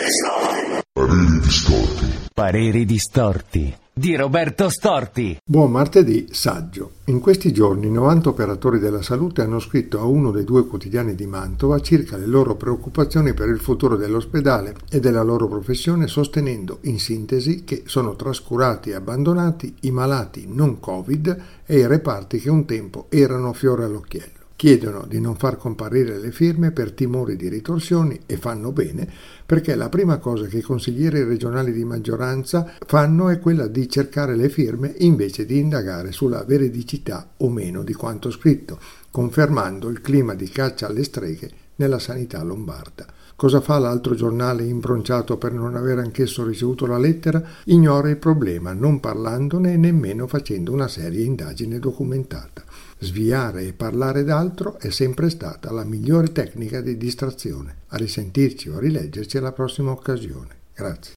Pareri distorti. Pareri distorti di Roberto Storti. Buon martedì, saggio. In questi giorni 90 operatori della salute hanno scritto a uno dei 2 quotidiani di Mantova circa le loro preoccupazioni per il futuro dell'ospedale e della loro professione, sostenendo in sintesi che sono trascurati e abbandonati i malati non Covid e i reparti che un tempo erano fiore all'occhiello. Chiedono di non far comparire le firme per timori di ritorsioni e fanno bene, perché la prima cosa che i consiglieri regionali di maggioranza fanno è quella di cercare le firme invece di indagare sulla veridicità o meno di quanto scritto, confermando il clima di caccia alle streghe nella sanità lombarda. Cosa fa l'altro giornale imbronciato per non aver anch'esso ricevuto la lettera? Ignora il problema, non parlandone e nemmeno facendo una seria indagine documentata. Sviare e parlare d'altro è sempre stata la migliore tecnica di distrazione. A risentirci o a rileggerci alla prossima occasione. Grazie.